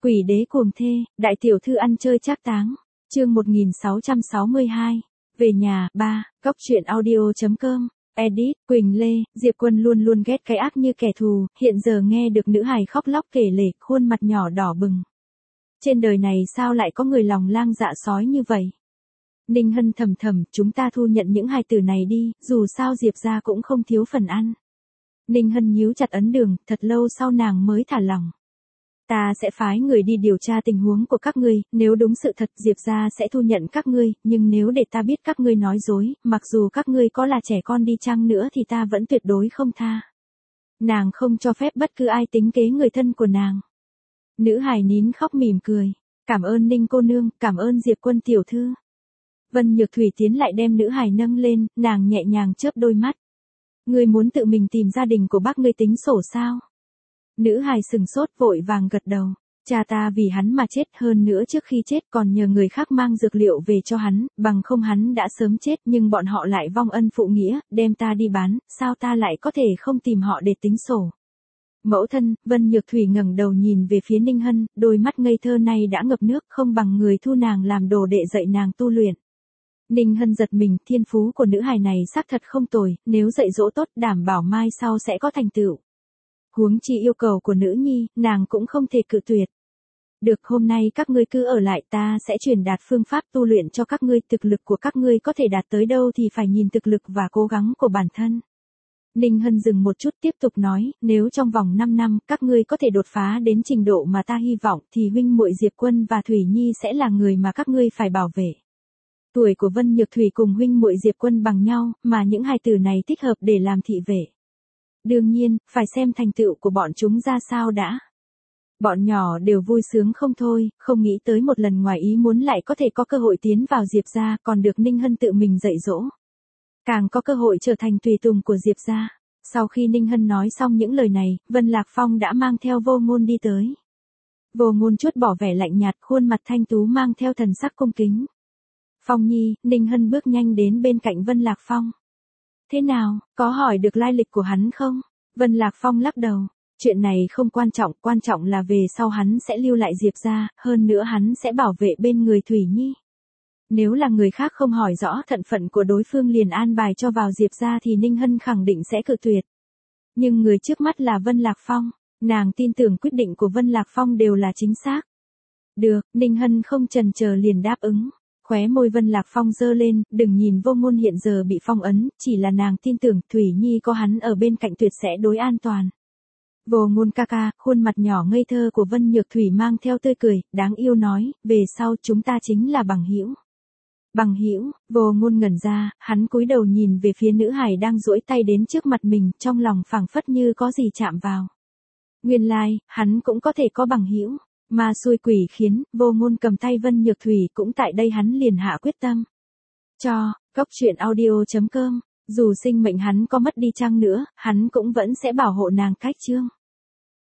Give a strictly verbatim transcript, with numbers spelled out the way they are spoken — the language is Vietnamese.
Quỷ đế cuồng thê, đại tiểu thư ăn chơi trác táng. Chương một nghìn sáu trăm sáu mươi hai. Về nhà, ba, góc truyện audio.com. Edit, Quỳnh Lê, Diệp Quân luôn luôn ghét cái ác như kẻ thù, hiện giờ nghe được nữ hài khóc lóc kể lể, khuôn mặt nhỏ đỏ bừng. Trên đời này sao lại có người lòng lang dạ sói như vậy? Ninh Hân thầm thầm, chúng ta thu nhận những hài tử này đi, dù sao Diệp gia cũng không thiếu phần ăn. Ninh Hân nhíu chặt ấn đường, thật lâu sau nàng mới thả lỏng. Ta sẽ phái người đi điều tra tình huống của các ngươi, nếu đúng sự thật Diệp gia sẽ thu nhận các ngươi, nhưng nếu để ta biết các ngươi nói dối, mặc dù các ngươi có là trẻ con đi chăng nữa thì ta vẫn tuyệt đối không tha. Nàng không cho phép bất cứ ai tính kế người thân của nàng. Nữ hài nín khóc mỉm cười. Cảm ơn Ninh cô nương, cảm ơn Diệp Quân tiểu thư. Vân Nhược Thủy tiến lại đem nữ hài nâng lên, nàng nhẹ nhàng chớp đôi mắt. Ngươi muốn tự mình tìm gia đình của bác ngươi tính sổ sao? Nữ hài sừng sốt vội vàng gật đầu. Cha ta vì hắn mà chết, hơn nữa trước khi chết còn nhờ người khác mang dược liệu về cho hắn, bằng không hắn đã sớm chết, nhưng bọn họ lại vong ân phụ nghĩa, đem ta đi bán, sao ta lại có thể không tìm họ để tính sổ? Mẫu thân, Vân Nhược Thủy ngẩng đầu nhìn về phía Ninh Hân, đôi mắt ngây thơ này đã ngập nước, không bằng người thu nàng làm đồ đệ dạy nàng tu luyện. Ninh Hân giật mình, thiên phú của nữ hài này xác thật không tồi, nếu dạy dỗ tốt đảm bảo mai sau sẽ có thành tựu. Huống chi yêu cầu của nữ nhi, nàng cũng không thể cự tuyệt. Được, hôm nay các ngươi cứ ở lại, ta sẽ truyền đạt phương pháp tu luyện cho các ngươi, thực lực của các ngươi có thể đạt tới đâu thì phải nhìn thực lực và cố gắng của bản thân. Ninh Hân dừng một chút tiếp tục nói, nếu trong vòng năm năm các ngươi có thể đột phá đến trình độ mà ta hy vọng thì huynh muội Diệp Quân và Thủy Nhi sẽ là người mà các ngươi phải bảo vệ. Tuổi của Vân Nhược Thủy cùng huynh muội Diệp Quân bằng nhau, mà những hài tử này thích hợp để làm thị vệ. Đương nhiên, phải xem thành tựu của bọn chúng ra sao đã. Bọn nhỏ đều vui sướng không thôi, không nghĩ tới một lần ngoài ý muốn lại có thể có cơ hội tiến vào Diệp gia, còn được Ninh Hân tự mình dạy dỗ. Càng có cơ hội trở thành tùy tùng của Diệp gia. Sau khi Ninh Hân nói xong những lời này, Vân Lạc Phong đã mang theo Vô Ngôn đi tới. Vô Ngôn chút bỏ vẻ lạnh nhạt, khuôn mặt thanh tú mang theo thần sắc cung kính. Phong Nhi, Ninh Hân bước nhanh đến bên cạnh Vân Lạc Phong. Thế nào, có hỏi được lai lịch của hắn không? Vân Lạc Phong lắc đầu. Chuyện này không quan trọng, quan trọng là về sau hắn sẽ lưu lại Diệp gia, hơn nữa hắn sẽ bảo vệ bên người Thủy Nhi. Nếu là người khác không hỏi rõ thân phận của đối phương liền an bài cho vào Diệp gia thì Ninh Hân khẳng định sẽ cự tuyệt. Nhưng người trước mắt là Vân Lạc Phong, nàng tin tưởng quyết định của Vân Lạc Phong đều là chính xác. Được, Ninh Hân không chần chờ liền đáp ứng. Khóe môi Vân Lạc Phong giơ lên, đừng nhìn Vô Ngôn hiện giờ bị phong ấn, chỉ là nàng tin tưởng Thủy Nhi có hắn ở bên cạnh tuyệt sẽ đối an toàn. Vô Ngôn ca ca, khuôn mặt nhỏ ngây thơ của Vân Nhược Thủy mang theo tươi cười, đáng yêu nói, về sau chúng ta chính là bằng hữu. Bằng hữu? Vô Ngôn ngẩn ra, hắn cúi đầu nhìn về phía nữ hài đang duỗi tay đến trước mặt mình, trong lòng phảng phất như có gì chạm vào. Nguyên lai, like, hắn cũng có thể có bằng hữu. Mà xui quỷ khiến, Vô Ngôn cầm tay Vân Nhược Thủy, cũng tại đây hắn liền hạ quyết tâm. Cho, góc truyện audio.com, dù sinh mệnh hắn có mất đi chăng nữa, hắn cũng vẫn sẽ bảo hộ nàng cách chương.